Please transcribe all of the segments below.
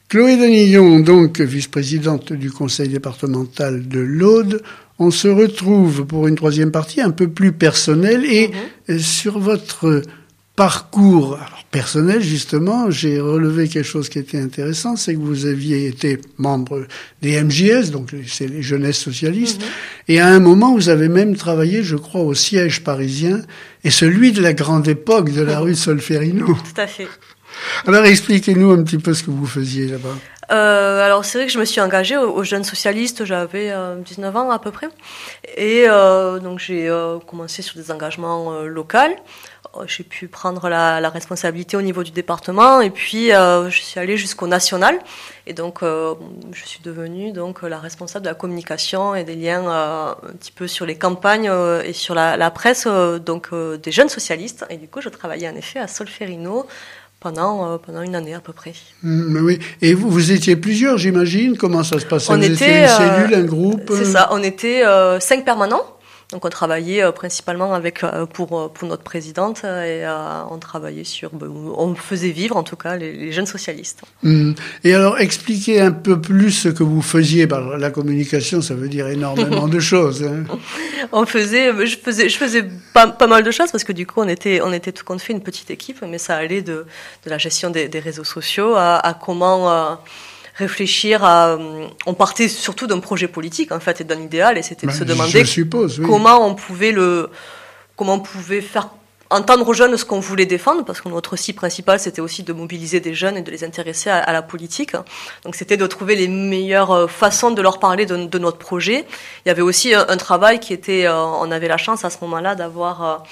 Chloé Danillon, donc vice-présidente du conseil départemental de l'Aude, on se retrouve pour une troisième partie un peu plus personnelle et sur votre parcours personnel, justement, j'ai relevé quelque chose qui était intéressant, c'est que vous aviez été membre des MJS, donc c'est les jeunesses socialistes, et à un moment, vous avez même travaillé, je crois, au siège parisien, et celui de la grande époque de la rue Solferino. Tout à fait. Alors, expliquez-nous un petit peu ce que vous faisiez là-bas. Alors c'est vrai que je me suis engagée aux jeunes socialistes, j'avais 19 ans à peu près, et donc j'ai commencé sur des engagements locaux. J'ai pu prendre la responsabilité au niveau du département, et puis je suis allée jusqu'au national, et donc je suis devenue donc la responsable de la communication et des liens un petit peu sur les campagnes et sur la presse donc des jeunes socialistes, et du coup je travaillais en effet à Solferino pendant une année à peu près. Oui. Et vous étiez plusieurs, j'imagine. Comment ça se passait? Vous étiez une cellule, un groupe? C'est ça. On était 5 permanents. Donc on travaillait principalement avec pour notre présidente, et on travaillait on faisait vivre en tout cas les jeunes socialistes. Et alors expliquez un peu plus ce que vous faisiez. La communication, ça veut dire énormément de choses. Hein. Je faisais pas mal de choses, parce que du coup on était tout compte fait une petite équipe, mais ça allait de la gestion des réseaux sociaux à comment réfléchir on partait surtout d'un projet politique en fait et d'un idéal, et c'était de se demander comment on pouvait faire entendre aux jeunes ce qu'on voulait défendre, parce que notre cible principale c'était aussi de mobiliser des jeunes et de les intéresser à la politique. Donc c'était de trouver les meilleures façons de leur parler de notre projet. Il y avait aussi un travail qui était, on avait la chance à ce moment-là d'avoir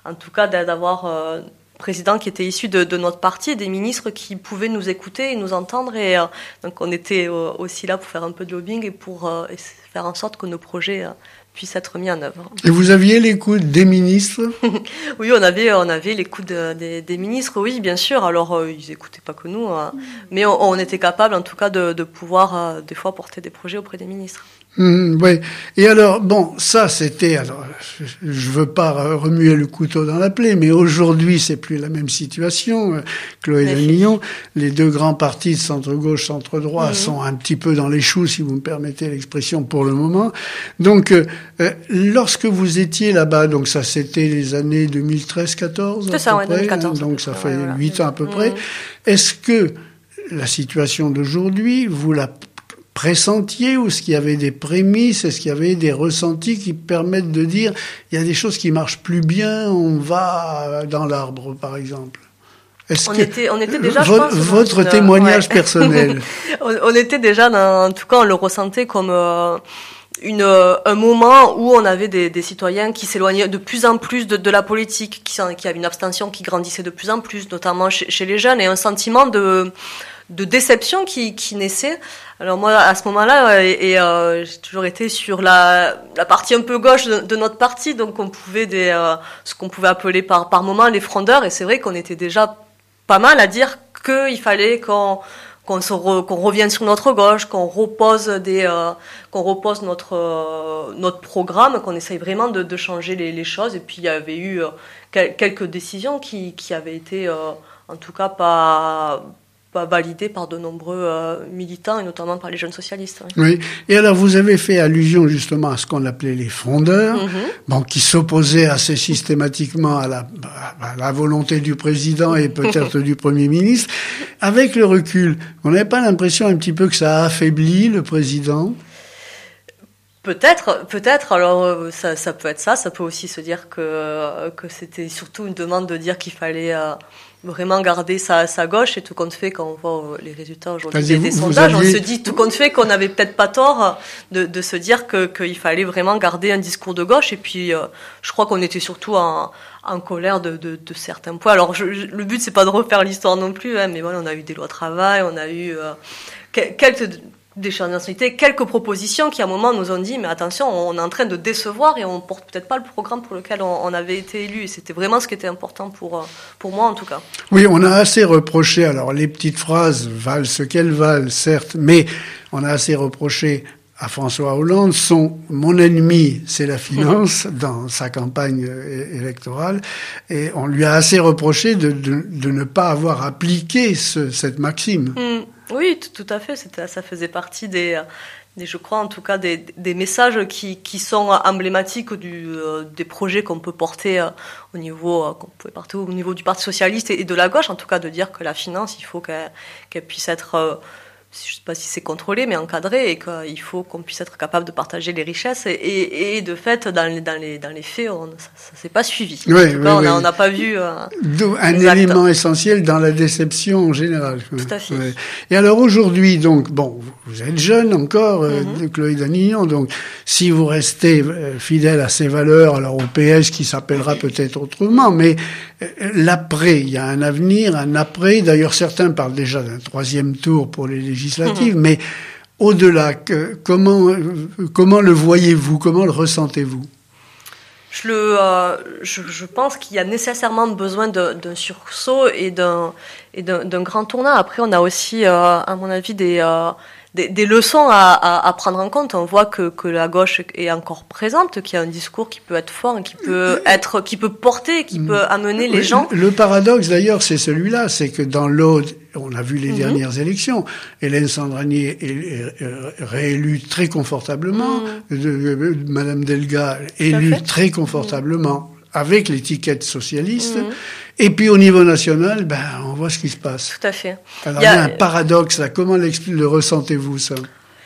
président qui était issu de notre parti, et des ministres qui pouvaient nous écouter et nous entendre, et donc on était aussi là pour faire un peu de lobbying et pour faire en sorte que nos projets puissent être mis en œuvre. Et vous aviez l'écoute des ministres? Oui, on avait l'écoute des ministres, oui, bien sûr. Alors ils écoutaient pas que nous, mais on était capable en tout cas de pouvoir des fois porter des projets auprès des ministres. Oui. Et alors, ça c'était, je veux pas remuer le couteau dans la plaie, mais aujourd'hui c'est plus la même situation. Chloé Danillon, les deux grands partis de centre-gauche, centre-droit sont un petit peu dans les choux, si vous me permettez l'expression, pour le moment. Donc, lorsque vous étiez là-bas, donc ça c'était les années 2013-14, c'est ça, ouais, 2014. Donc ça fait 8 ans à peu près. Est-ce que la situation d'aujourd'hui, vous la pressentiez, ou est-ce qu'il y avait des prémices, est-ce qu'il y avait des ressentis qui permettent de dire il y a des choses qui marchent plus bien, on va dans l'arbre par exemple? On était déjà, je pense, votre témoignage personnel. On était déjà, en tout cas on le ressentait comme un moment où on avait des citoyens qui s'éloignaient de plus en plus de la politique, qui avaient une abstention qui grandissait de plus en plus, notamment chez les jeunes, et un sentiment de déception qui naissait. Alors moi, à ce moment-là, j'ai toujours été sur la partie un peu gauche de notre parti, donc on pouvait ce qu'on pouvait appeler par moment les frondeurs, et c'est vrai qu'on était déjà pas mal à dire qu'il fallait qu'on revienne sur notre gauche, qu'on repose notre programme, qu'on essaye vraiment de changer les choses. Et puis il y avait eu quelques décisions qui avaient été en tout cas pas validées par de nombreux militants, et notamment par les jeunes socialistes. Oui. Et alors vous avez fait allusion justement à ce qu'on appelait les frondeurs, qui s'opposaient assez systématiquement à la volonté du président et peut-être du Premier ministre. Avec le recul, on n'avait pas l'impression un petit peu que ça a affaibli le président? Peut-être. Alors ça peut être ça. Ça peut aussi se dire que c'était surtout une demande de dire qu'il fallait vraiment garder sa gauche, et tout compte fait, quand on voit les résultats aujourd'hui des sondages, on se dit tout compte fait qu'on n'avait peut-être pas tort de se dire qu'il fallait vraiment garder un discours de gauche. Et puis je crois qu'on était surtout en colère de certains points. Alors le but c'est pas de refaire l'histoire non plus, mais voilà, on a eu des lois travail, on a eu quelques nationalités, quelques propositions qui à un moment nous ont dit mais attention, on est en train de décevoir et on porte peut-être pas le programme pour lequel on avait été élu, et c'était vraiment ce qui était important pour moi en tout cas. Oui, on a assez reproché, alors les petites phrases valent ce qu'elles valent certes, mais on a assez reproché à François Hollande sont « mon ennemi, c'est la finance » dans sa campagne électorale. Et on lui a assez reproché de ne pas avoir appliqué cette maxime. Oui, tout à fait. Ça faisait partie je crois en tout cas des messages qui sont emblématiques des projets qu'on peut porter au niveau du Parti socialiste et de la gauche, en tout cas de dire que la finance, il faut qu'elle puisse être je ne sais pas si c'est contrôlé, mais encadré, et qu'il faut qu'on puisse être capable de partager les richesses. Et de fait, dans les faits, ça s'est pas suivi. Oui, en tout cas, on n'a pas vu. D'où un élément essentiel dans la déception en général. Tout à fait. Ouais. Et alors aujourd'hui, donc, bon, vous êtes jeune encore, Chloé Danignon, donc si vous restez fidèle à ces valeurs, alors au PS qui s'appellera peut-être autrement, mais l'après, il y a un avenir, un après. D'ailleurs, certains parlent déjà d'un 3e tour pour les législatives, mais au-delà, comment le voyez-vous, comment le ressentez-vous? Je pense qu'il y a nécessairement besoin d'un sursaut et d'un grand tournant. Après, on a aussi, à mon avis, des leçons à prendre en compte. On voit que la gauche est encore présente, qu'il y a un discours qui peut être fort, qui peut porter, qui peut amener les gens. Le paradoxe d'ailleurs, c'est celui-là, c'est que dans l'Aude, on a vu les dernières élections, Hélène Sandragnier est réélue très confortablement, Madame Delga élue très confortablement, avec l'étiquette socialiste. Et puis au niveau national, on voit ce qui se passe. Tout à fait. Alors il y a un paradoxe là. Comment le ressentez-vous ça?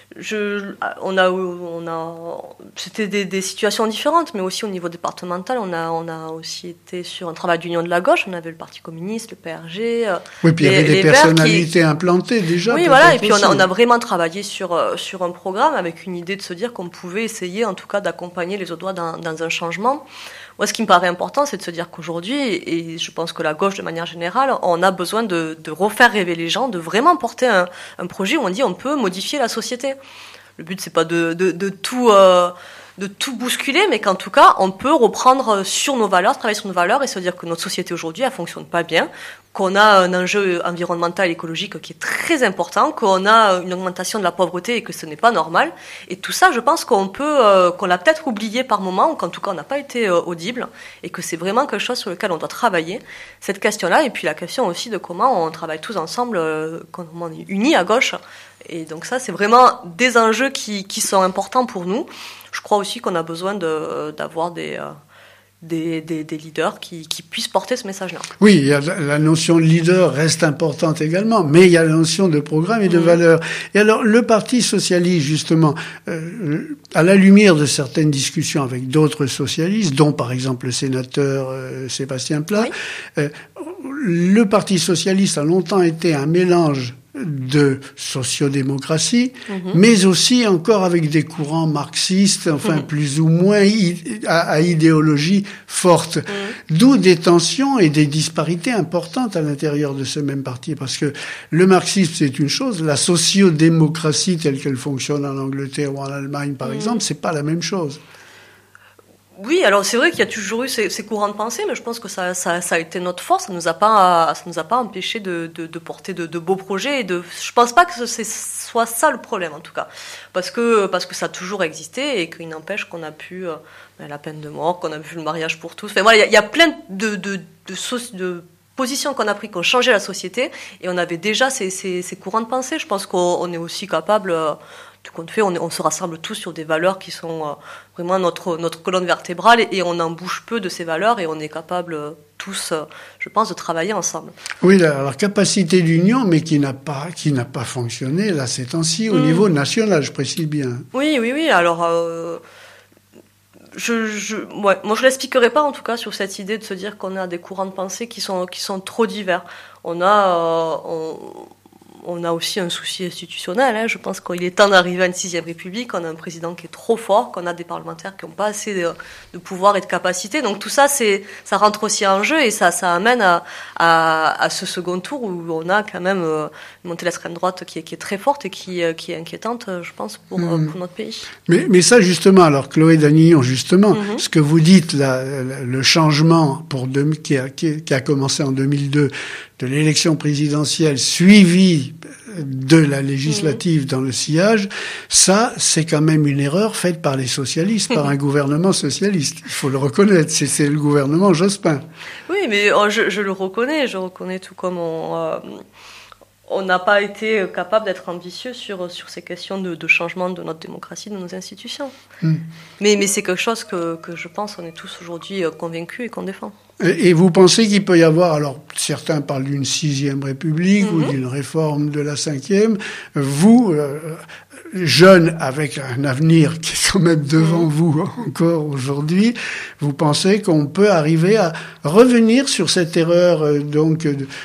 C'était des situations différentes, mais aussi au niveau départemental, on a aussi été sur un travail d'union de la gauche. On avait le Parti communiste, le PRG. Oui, puis il y avait des personnalités implantées déjà. Oui, voilà. Et puis on a vraiment travaillé sur un programme avec une idée de se dire qu'on pouvait essayer, en tout cas, d'accompagner les Audois dans un changement. Moi, ce qui me paraît important, c'est de se dire qu'aujourd'hui, et je pense que la gauche, de manière générale, on a besoin de refaire rêver les gens, de vraiment porter un projet où on dit on peut modifier la société. Le but, c'est pas de tout bousculer, mais qu'en tout cas, on peut reprendre sur nos valeurs, travailler sur nos valeurs et se dire que notre société aujourd'hui, elle fonctionne pas bien, qu'on a un enjeu environnemental et écologique qui est très important, qu'on a une augmentation de la pauvreté et que ce n'est pas normal. Et tout ça, je pense qu'on l'a peut-être oublié par moment, ou qu'en tout cas, on n'a pas été audible, et que c'est vraiment quelque chose sur lequel on doit travailler, cette question-là, et puis la question aussi de comment on travaille tous ensemble, comment on est unis à gauche. Et donc ça, c'est vraiment des enjeux qui sont importants pour nous. Je crois aussi qu'on a besoin d'avoir des leaders qui puissent porter ce message-là. Oui, il y a la notion de leader reste importante également, mais il y a la notion de programme et de valeur. Et alors, le Parti socialiste, justement, à la lumière de certaines discussions avec d'autres socialistes, dont par exemple le sénateur Sébastien Pla, le Parti socialiste a longtemps été un mélange de sociodémocratie, mais aussi encore avec des courants marxistes, enfin plus ou moins à idéologie forte. D'où des tensions et des disparités importantes à l'intérieur de ce même parti, parce que le marxisme c'est une chose, la sociodémocratie telle qu'elle fonctionne en Angleterre ou en Allemagne par exemple, c'est pas la même chose. Oui, alors c'est vrai qu'il y a toujours eu ces courants de pensée, mais je pense que ça a été notre force. Ça nous a pas empêché de porter de beaux projets. Je pense pas que ce soit ça le problème en tout cas, parce que ça a toujours existé et qu'il n'empêche qu'on a pu la peine de mort, qu'on a vu le mariage pour tous. Enfin voilà, il y a plein de positions qu'on a prises, qui ont changé la société, et on avait déjà ces courants de pensée. Je pense qu'on est aussi capable. Tout compte fait, on se rassemble tous sur des valeurs qui sont vraiment notre colonne vertébrale, et on en bouge peu de ces valeurs, et on est capable tous, je pense, de travailler ensemble. Oui, alors capacité d'union, mais qui n'a pas fonctionné là ces temps-ci au niveau national, je précise bien. Oui. Alors, moi, je l'expliquerai pas en tout cas sur cette idée de se dire qu'on a des courants de pensée qui sont trop divers. On a aussi un souci institutionnel. Je pense qu'il est temps d'arriver à une 6e République. On a un président qui est trop fort, qu'on a des parlementaires qui n'ont pas assez de pouvoir et de capacité. Donc tout ça, ça rentre aussi en jeu, et ça amène à ce second tour où on a quand même une montée de l'extrême droite qui est très forte et qui est inquiétante, je pense, pour notre pays. Mais ça, justement, alors Chloé Danignon, justement, ce que vous dites, le changement qui a commencé en 2002, de l'élection présidentielle suivie de la législative dans le sillage, ça, c'est quand même une erreur faite par les socialistes, par un gouvernement socialiste. Il faut le reconnaître, c'est le gouvernement Jospin. Oui, mais je le reconnais, tout comme on n'a pas été capable d'être ambitieux sur ces questions de changement de notre démocratie, de nos institutions. Mais c'est quelque chose que je pense on est tous aujourd'hui convaincus et qu'on défend. Et vous pensez qu'il peut y avoir, alors certains parlent d'une 6e République ou d'une réforme de la 5e, vous, jeune avec un avenir qui est quand même devant vous encore aujourd'hui, vous pensez qu'on peut arriver à revenir sur cette erreur donc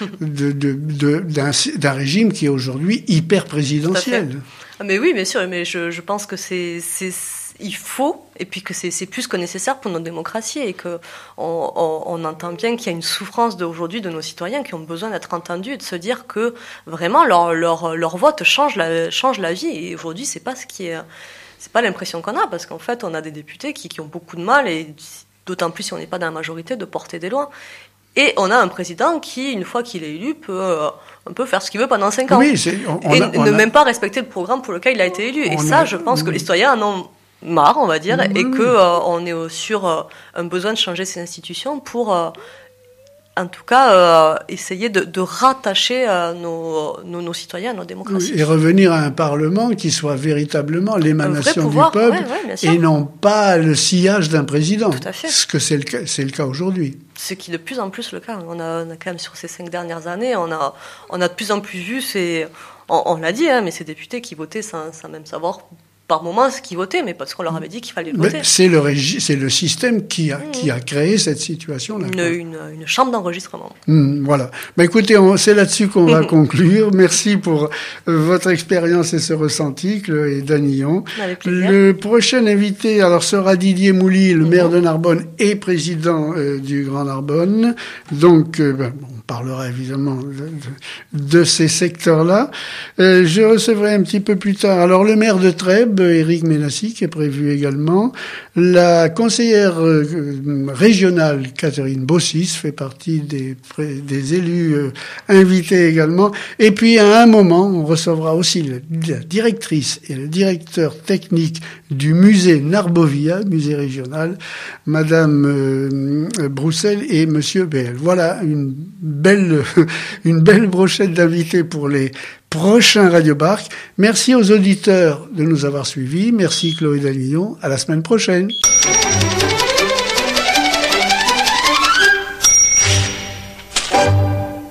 d'un régime qui est aujourd'hui hyper présidentiel? Mais oui, bien sûr, mais je pense que il faut, et puis que c'est plus que nécessaire pour notre démocratie, et que on entend bien qu'il y a une souffrance aujourd'hui de nos citoyens qui ont besoin d'être entendus et de se dire que vraiment leur vote change la vie. Et aujourd'hui, c'est pas l'impression qu'on a, parce qu'en fait, on a des députés qui ont beaucoup de mal, et d'autant plus si on n'est pas dans la majorité, de porter des lois. Et on a un président qui, une fois qu'il est élu, peut faire ce qu'il veut pendant 5 ans. Oui, même pas respecter le programme pour lequel il a été élu. Et ça, je pense que les citoyens en ont marre, on va dire, et qu'on est sur un besoin de changer ces institutions pour, en tout cas, essayer de rattacher nos citoyens à notre démocratie. Et revenir à un Parlement qui soit véritablement l'émanation du peuple, et non pas le sillage d'un président. Tout à fait. Ce que c'est le cas aujourd'hui. Ce qui est de plus en plus le cas. On a quand même, sur ces 5 dernières années, on a de plus en plus vu, on l'a dit, mais ces députés qui votaient sans même savoir par moments ce qu'ils votaient, mais parce qu'on leur avait dit qu'il fallait le voter. C'est le système qui a créé cette situation-là. Une chambre d'enregistrement. Voilà. Écoutez, c'est là-dessus qu'on va conclure. Merci pour votre expérience et ce ressenti, Chloé Danillon. Avec plaisir. Le prochain invité sera Didier Mouly, le maire de Narbonne et président du Grand Narbonne. Donc, on parlera évidemment de ces secteurs-là. Je recevrai un petit peu plus tard le maire de Trèbes, Éric Ménassi, qui est prévu également. La conseillère régionale, Catherine Bossis, fait partie des élus invités également. Et puis, à un moment, on recevra aussi la directrice et le directeur technique du musée Narbovia, musée régional, Madame Broussel et Monsieur Béel. Voilà une belle brochette d'invités pour les prochains Radio Barque. Merci aux auditeurs de nous avoir suivis. Merci Chloé Danillon. À la semaine prochaine.